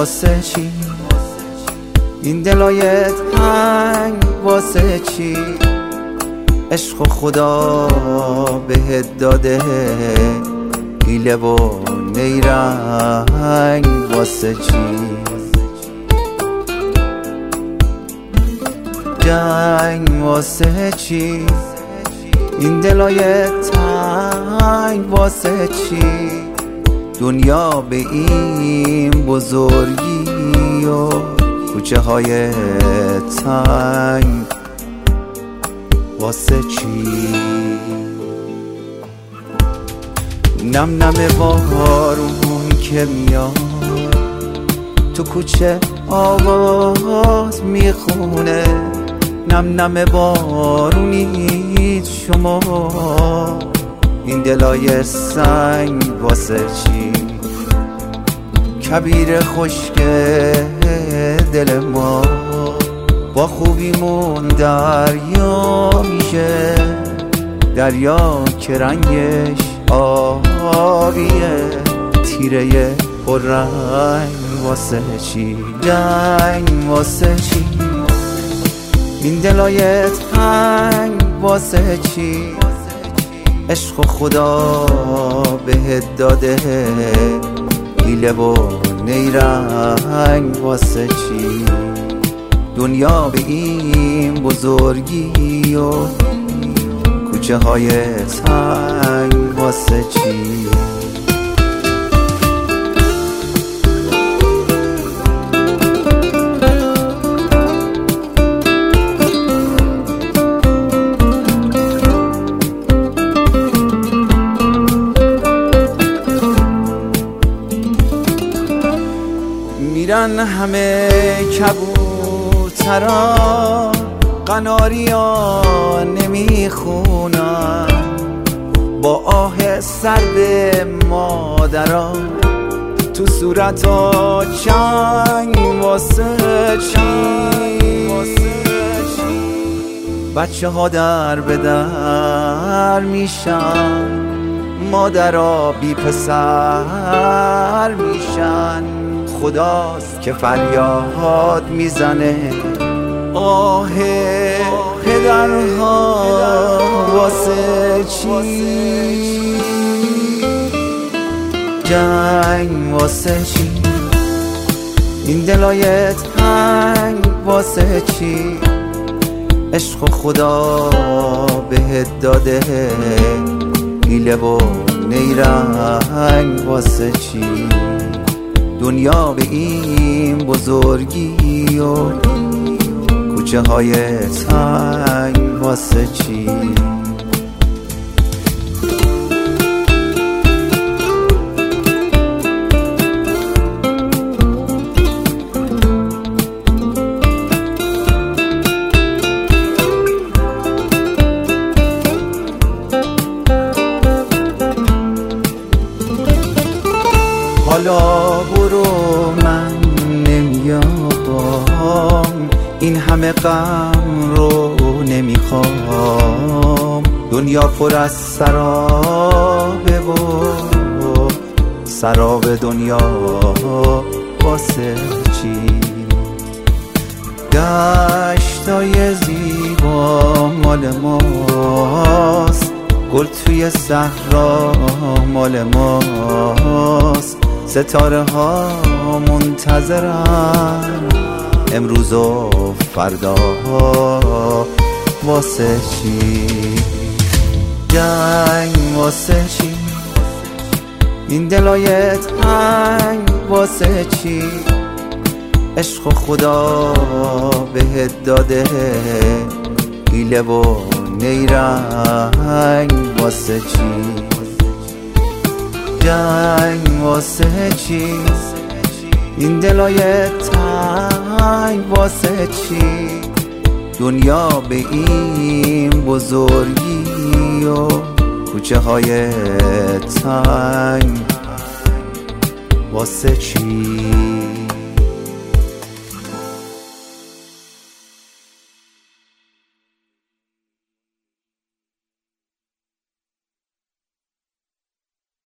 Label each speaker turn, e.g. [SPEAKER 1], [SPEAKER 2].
[SPEAKER 1] واسه چی؟ این دلای تنگ واسه چی؟ عشق خدا بهت داده حیله و نیرنگ واسه چی؟ جنگ واسه چی؟ این دلای تنگ واسه چی؟ دنیا به این بزرگی و کوچه های تنگ واسه چی؟ نم نم بارون که میاد تو کوچه آواز میخونه، نم نم بارونید شما، این دلای سنگ واسه چی؟ کبیر خشک دل ما با خوبیمون دریا میشه، دریا که رنگش آبیه، تیره پررنگ واسه چی؟ جنگ واسه چی؟ این دلای تنگ واسه چی؟ عشق خدا بهت داده حیله و نیرنگ واسه چی؟ دنیا به این بزرگی و کوچه های تنگ واسه چی؟ میرن همه کبوتران، قناریان نمیخونن، با آه سرد مادران تو صورتا چنگ واسه چی؟ بچه ها در به در میشن، مادرها بی پسر میشن، خداست که فریاد میزنه آه پدرها واسه چی؟ جنگ واسه چی؟ این دلای تنگ واسه چی؟ عشق خدا بهت داده حیله و نیرنگ واسه چی؟ دنیا به این بزرگی و کوچه های تنگ واسه چی؟ حالا برو من نمیام، این همه غم رو نمیخوام، دنیا پر از سرابه و سراب دنیا واسه چی؟ دشتای زیبا مال ماست، گل توی صحرا مال ماست، ستاره ها منتظرن امروز و فردا واسه چی؟ جنگ واسه چی؟ این دلای تنگ واسه چی؟ عشق خدا بهت داده حیله و نیرنگ واسه چی؟ جنگ واسه چی؟ این دلای تنگ واسه چی؟ دنیا به این بزرگی و کوچه های تنگ واسه چی؟